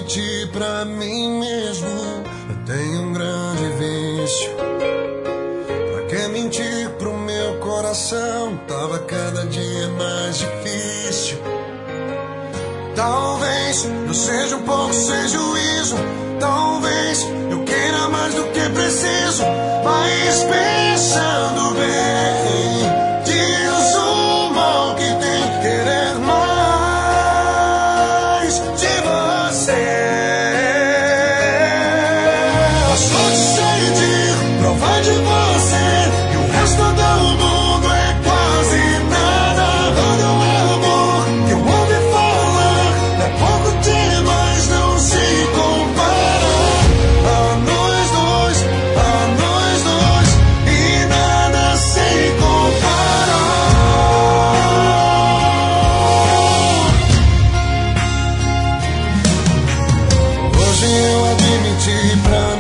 admiti pra mim mesmo, eu tenho um grande vício. Pra que mentir pro meu coração? Tava cada dia mais difícil. Talvez eu seja um pouco sem juízo, talvez eu queira mais do que preciso, mas pensando bem, diz o mal que tem querer mais de você. As noites sem de provar de você, e o resto do mundo é quase nada. Todo é amor que eu ouvi falar é pouco demais, não se compara a nós dois, e nada se compara. Hoje eu admiti pra